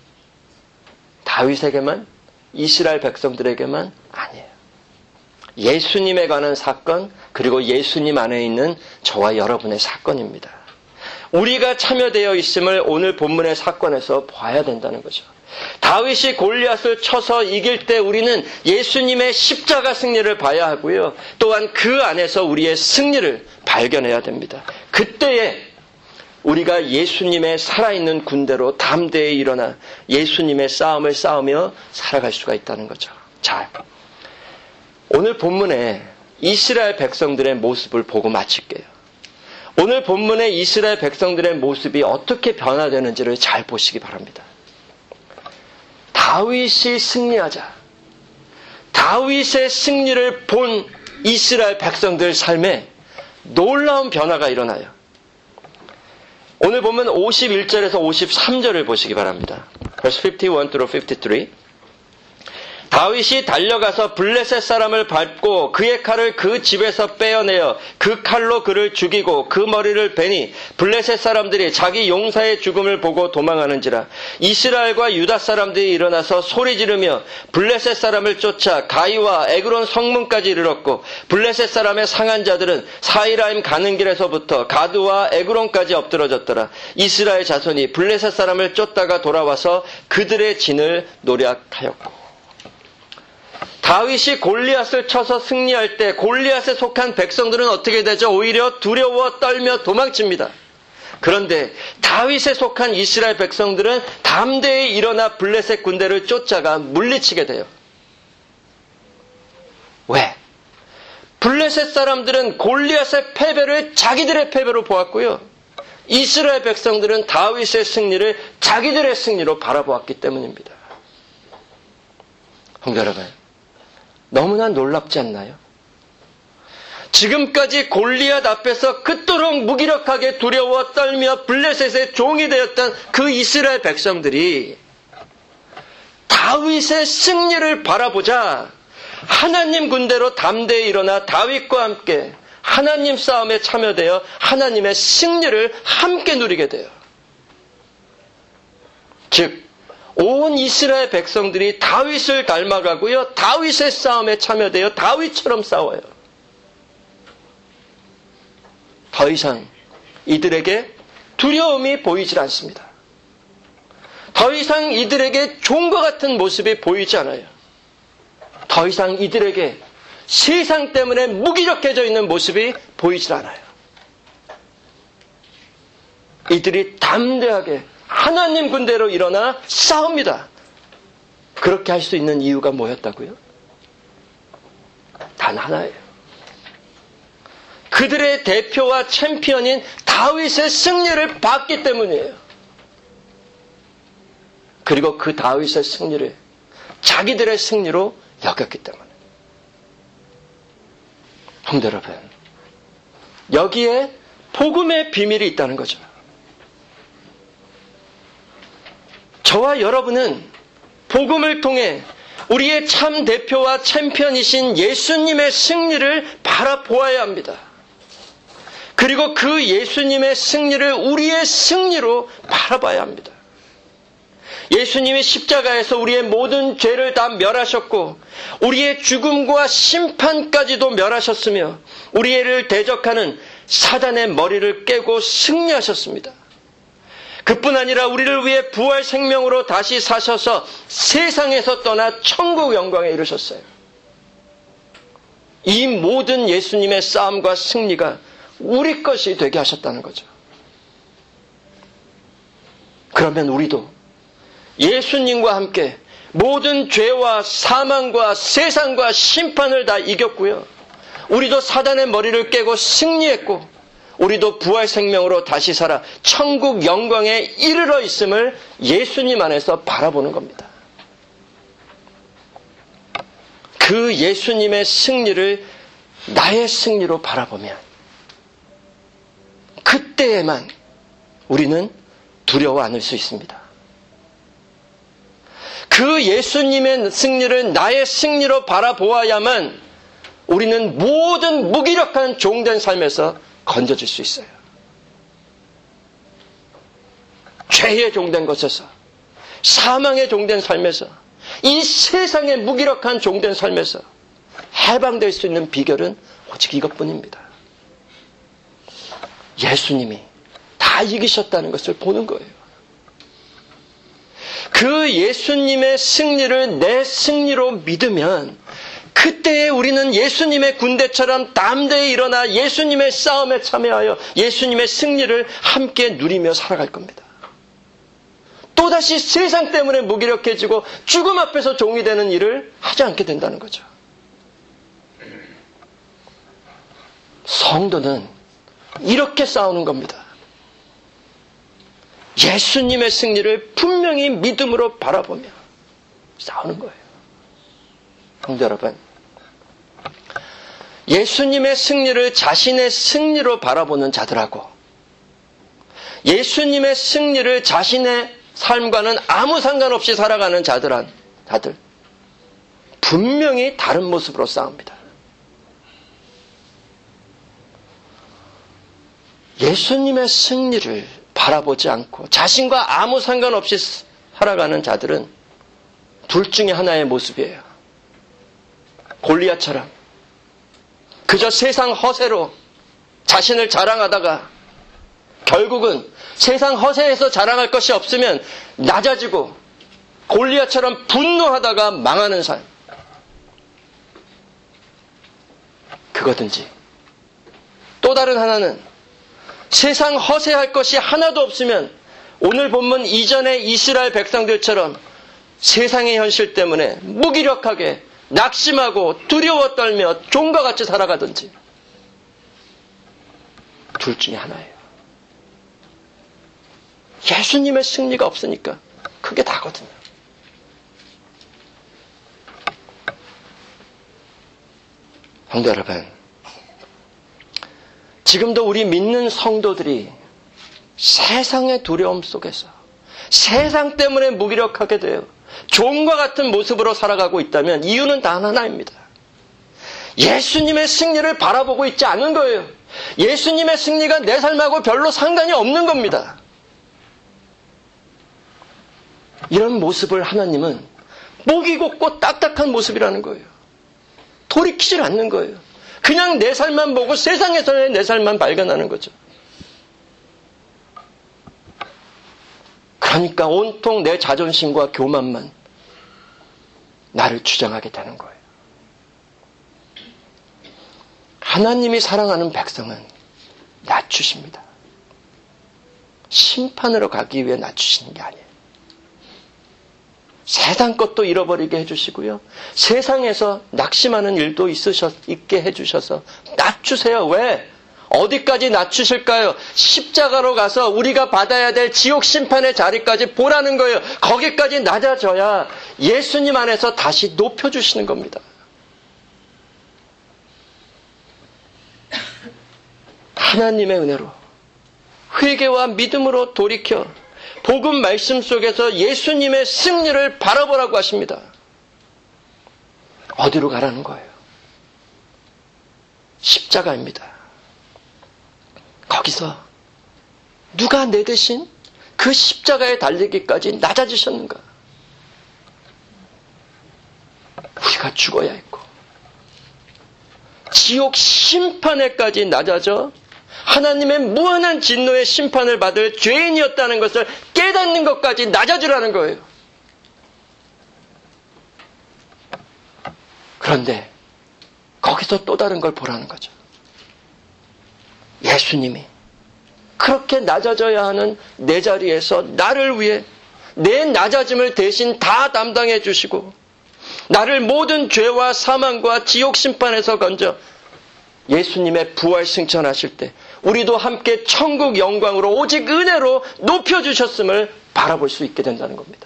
[SPEAKER 1] 다윗에게만? 이스라엘 백성들에게만? 아니에요. 예수님에 관한 사건, 그리고 예수님 안에 있는 저와 여러분의 사건입니다. 우리가 참여되어 있음을 오늘 본문의 사건에서 봐야 된다는 거죠. 다윗이 골리앗을 쳐서 이길 때 우리는 예수님의 십자가 승리를 봐야 하고요. 또한 그 안에서 우리의 승리를 발견해야 됩니다. 그때에 우리가 예수님의 살아있는 군대로 담대히 일어나 예수님의 싸움을 싸우며 살아갈 수가 있다는 거죠. 자, 오늘 본문에 이스라엘 백성들의 모습을 보고 마칠게요. 오늘 본문의 이스라엘 백성들의 모습이 어떻게 변화되는지를 잘 보시기 바랍니다. 다윗이 승리하자. 다윗의 승리를 본 이스라엘 백성들 삶에 놀라운 변화가 일어나요. 오늘 보면 오십일 절에서 오십삼 절을 보시기 바랍니다. verse fifty-one through fifty-three. 다윗이 달려가서 블레셋 사람을 밟고 그의 칼을 그 집에서 빼어내어 그 칼로 그를 죽이고 그 머리를 베니 블레셋 사람들이 자기 용사의 죽음을 보고 도망하는지라. 이스라엘과 유다 사람들이 일어나서 소리 지르며 블레셋 사람을 쫓아 가이와 에그론 성문까지 이르렀고 블레셋 사람의 상한 자들은 사이라임 가는 길에서부터 가드와 에그론까지 엎드러졌더라. 이스라엘 자손이 블레셋 사람을 쫓다가 돌아와서 그들의 진을 노략하였고. 다윗이 골리앗을 쳐서 승리할 때 골리앗에 속한 백성들은 어떻게 되죠? 오히려 두려워 떨며 도망칩니다. 그런데 다윗에 속한 이스라엘 백성들은 담대히 일어나 블레셋 군대를 쫓아가 물리치게 돼요. 왜? 블레셋 사람들은 골리앗의 패배를 자기들의 패배로 보았고요. 이스라엘 백성들은 다윗의 승리를 자기들의 승리로 바라보았기 때문입니다. 형제 여러분, 너무나 놀랍지 않나요? 지금까지 골리앗 앞에서 그토록 무기력하게 두려워 떨며 블레셋의 종이 되었던 그 이스라엘 백성들이 다윗의 승리를 바라보자 하나님 군대로 담대히 일어나 다윗과 함께 하나님 싸움에 참여되어 하나님의 승리를 함께 누리게 돼요. 즉 온 이스라엘 백성들이 다윗을 닮아가고요. 다윗의 싸움에 참여되어 다윗처럼 싸워요. 더 이상 이들에게 두려움이 보이질 않습니다. 더 이상 이들에게 종과 같은 모습이 보이지 않아요. 더 이상 이들에게 세상 때문에 무기력해져 있는 모습이 보이질 않아요. 이들이 담대하게 하나님 군대로 일어나 싸웁니다. 그렇게 할 수 있는 이유가 뭐였다고요? 단 하나예요. 그들의 대표와 챔피언인 다윗의 승리를 봤기 때문이에요. 그리고 그 다윗의 승리를 자기들의 승리로 여겼기 때문에. 형제 여러분, 여기에 복음의 비밀이 있다는 거죠. 저와 여러분은 복음을 통해 우리의 참 대표와 챔피언이신 예수님의 승리를 바라보아야 합니다. 그리고 그 예수님의 승리를 우리의 승리로 바라봐야 합니다. 예수님이 십자가에서 우리의 모든 죄를 다 멸하셨고 우리의 죽음과 심판까지도 멸하셨으며 우리를 대적하는 사단의 머리를 깨고 승리하셨습니다. 그뿐 아니라 우리를 위해 부활 생명으로 다시 사셔서 세상에서 떠나 천국 영광에 이르셨어요. 이 모든 예수님의 싸움과 승리가 우리 것이 되게 하셨다는 거죠. 그러면 우리도 예수님과 함께 모든 죄와 사망과 세상과 심판을 다 이겼고요. 우리도 사단의 머리를 깨고 승리했고 우리도 부활 생명으로 다시 살아 천국 영광에 이르러 있음을 예수님 안에서 바라보는 겁니다. 그 예수님의 승리를 나의 승리로 바라보면 그때에만 우리는 두려워 않을 수 있습니다. 그 예수님의 승리를 나의 승리로 바라보아야만 우리는 모든 무기력한 종된 삶에서 건져질 수 있어요. 죄의 종된 것에서, 사망의 종된 삶에서, 이 세상의 무기력한 종된 삶에서 해방될 수 있는 비결은 오직 이것뿐입니다. 예수님이 다 이기셨다는 것을 보는 거예요. 그 예수님의 승리를 내 승리로 믿으면 그때에 우리는 예수님의 군대처럼 담대히 일어나 예수님의 싸움에 참여하여 예수님의 승리를 함께 누리며 살아갈 겁니다. 또다시 세상 때문에 무기력해지고 죽음 앞에서 종이 되는 일을 하지 않게 된다는 거죠. 성도는 이렇게 싸우는 겁니다. 예수님의 승리를 분명히 믿음으로 바라보며 싸우는 거예요. 성도 여러분, 예수님의 승리를 자신의 승리로 바라보는 자들하고 예수님의 승리를 자신의 삶과는 아무 상관없이 살아가는 자들한 자들 분명히 다른 모습으로 싸웁니다. 예수님의 승리를 바라보지 않고 자신과 아무 상관없이 살아가는 자들은 둘 중에 하나의 모습이에요. 골리앗처럼 그저 세상 허세로 자신을 자랑하다가 결국은 세상 허세에서 자랑할 것이 없으면 낮아지고 골리앗처럼 분노하다가 망하는 삶. 그거든지 또 다른 하나는 세상 허세할 것이 하나도 없으면 오늘 본문 이전의 이스라엘 백성들처럼 세상의 현실 때문에 무기력하게 낙심하고 두려워 떨며 종과 같이 살아가든지 둘 중에 하나예요. 예수님의 승리가 없으니까 그게 다거든요. 성도 여러분, 지금도 우리 믿는 성도들이 세상의 두려움 속에서 세상 때문에 무기력하게 돼요. 종과 같은 모습으로 살아가고 있다면 이유는 단 하나입니다. 예수님의 승리를 바라보고 있지 않은 거예요. 예수님의 승리가 내 삶하고 별로 상관이 없는 겁니다. 이런 모습을 하나님은 목이 곱고 딱딱한 모습이라는 거예요. 돌이키질 않는 거예요. 그냥 내 삶만 보고 세상에서의 내 삶만 발견하는 거죠. 그러니까 온통 내 자존심과 교만만 나를 주장하게 되는 거예요. 하나님이 사랑하는 백성은 낮추십니다. 심판으로 가기 위해 낮추시는 게 아니에요. 세상 것도 잃어버리게 해주시고요. 세상에서 낙심하는 일도 있으셨, 있게 해주셔서 낮추세요. 왜? 어디까지 낮추실까요? 십자가로 가서 우리가 받아야 될 지옥 심판의 자리까지 보라는 거예요. 거기까지 낮아져야 예수님 안에서 다시 높여주시는 겁니다. 하나님의 은혜로 회개와 믿음으로 돌이켜 복음 말씀 속에서 예수님의 승리를 바라보라고 하십니다. 어디로 가라는 거예요? 십자가입니다. 거기서 누가 내 대신 그 십자가에 달리기까지 낮아지셨는가? 우리가 죽어야 했고 지옥 심판에까지 낮아져 하나님의 무한한 진노의 심판을 받을 죄인이었다는 것을 깨닫는 것까지 낮아지라는 거예요. 그런데 거기서 또 다른 걸 보라는 거죠. 예수님이 그렇게 낮아져야 하는 내 자리에서 나를 위해 내 낮아짐을 대신 다 담당해 주시고 나를 모든 죄와 사망과 지옥 심판에서 건져 예수님의 부활 승천하실 때 우리도 함께 천국 영광으로 오직 은혜로 높여주셨음을 바라볼 수 있게 된다는 겁니다.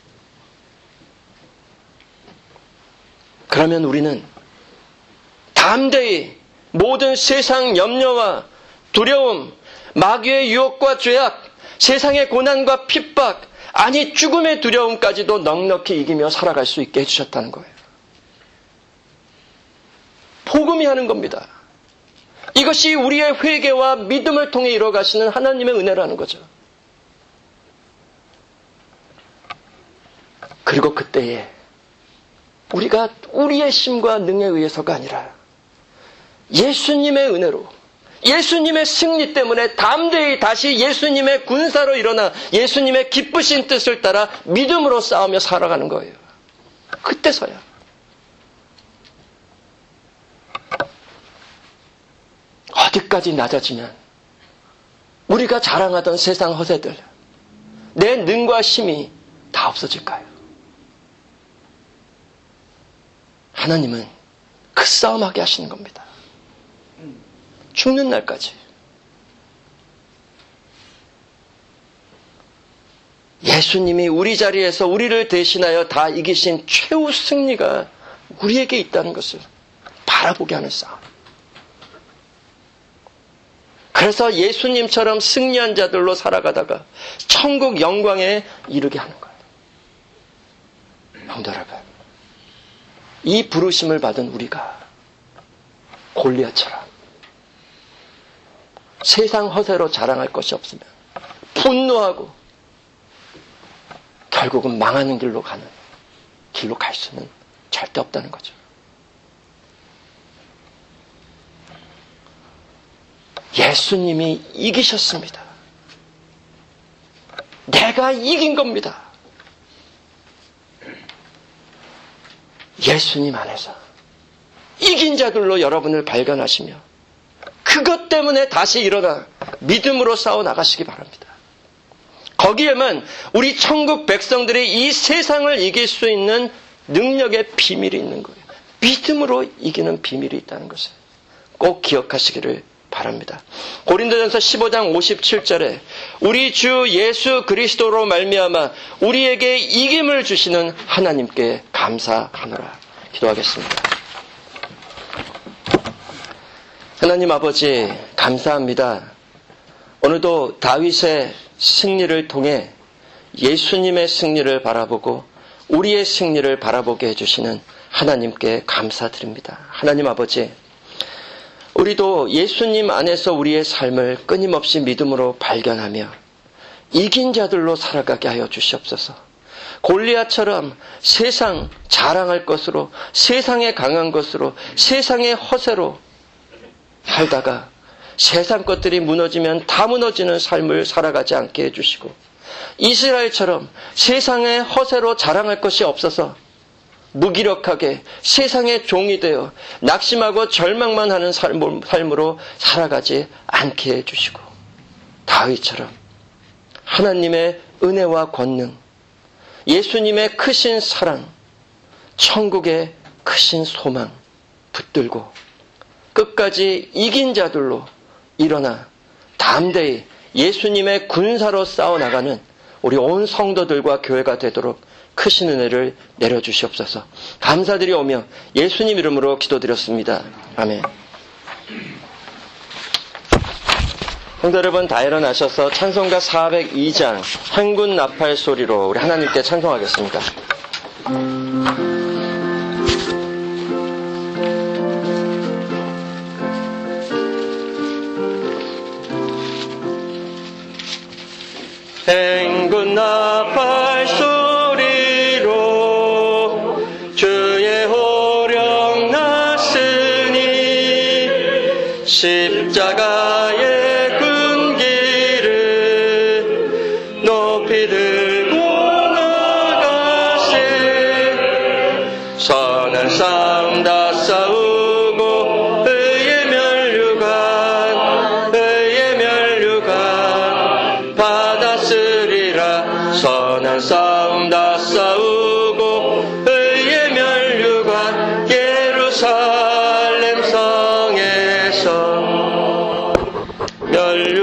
[SPEAKER 1] 그러면 우리는 담대히 모든 세상 염려와 두려움, 마귀의 유혹과 죄악, 세상의 고난과 핍박, 아니 죽음의 두려움까지도 넉넉히 이기며 살아갈 수 있게 해주셨다는 거예요. 복음이 하는 겁니다. 이것이 우리의 회개와 믿음을 통해 이뤄가시는 하나님의 은혜라는 거죠. 그리고 그때에 우리가 우리의 힘과 능에 의해서가 아니라 예수님의 은혜로, 예수님의 승리 때문에 담대히 다시 예수님의 군사로 일어나 예수님의 기쁘신 뜻을 따라 믿음으로 싸우며 살아가는 거예요. 그때서야. 어디까지 낮아지면 우리가 자랑하던 세상 허세들, 내 능과 힘이 다 없어질까요? 하나님은 그 싸움하게 하시는 겁니다. 죽는 날까지. 예수님이 우리 자리에서 우리를 대신하여 다 이기신 최후 승리가 우리에게 있다는 것을 바라보게 하는 싸움. 그래서 예수님처럼 승리한 자들로 살아가다가 천국 영광에 이르게 하는 거예요. 성도 여러분, 이 부르심을 받은 우리가 골리앗처럼 세상 허세로 자랑할 것이 없으면 분노하고 결국은 망하는 길로 가는 길로 갈 수는 절대 없다는 거죠. 예수님이 이기셨습니다. 내가 이긴 겁니다. 예수님 안에서 이긴 자들로 여러분을 발견하시며 그것 때문에 다시 일어나 믿음으로 싸워 나가시기 바랍니다. 거기에만 우리 천국 백성들이 이 세상을 이길 수 있는 능력의 비밀이 있는 거예요. 믿음으로 이기는 비밀이 있다는 것을 꼭 기억하시기를 바랍니다. 고린도전서 십오 장 오십칠 절에 우리 주 예수 그리스도로 말미암아 우리에게 이김을 주시는 하나님께 감사하노라. 기도하겠습니다. 하나님 아버지 감사합니다. 오늘도 다윗의 승리를 통해 예수님의 승리를 바라보고 우리의 승리를 바라보게 해주시는 하나님께 감사드립니다. 하나님 아버지, 우리도 예수님 안에서 우리의 삶을 끊임없이 믿음으로 발견하며 이긴 자들로 살아가게 하여 주시옵소서. 골리앗처럼 세상 자랑할 것으로, 세상에 강한 것으로, 세상의 허세로 살다가 세상 것들이 무너지면 다 무너지는 삶을 살아가지 않게 해주시고, 이스라엘처럼 세상의 허세로 자랑할 것이 없어서 무기력하게 세상의 종이 되어 낙심하고 절망만 하는 삶으로 살아가지 않게 해주시고, 다윗처럼 하나님의 은혜와 권능, 예수님의 크신 사랑, 천국의 크신 소망 붙들고 끝까지 이긴 자들로 일어나 담대히 예수님의 군사로 싸워나가는 우리 온 성도들과 교회가 되도록 크신 은혜를 내려주시옵소서. 감사드리오며 예수님 이름으로 기도드렸습니다. 아멘. 성도 여러분, 다 일어나셔서 찬송가 사백이 장 한군 나팔 소리로 우리 하나님께 찬송하겠습니다. 행군 나팔 소리로 주의 호령 났으니 십자가의 군기를 높이 들고 나가세. 선한 싸움 다 싸우고 의의 면류관 의의 면류관 받았으리라. 선한 싸움 다 싸우고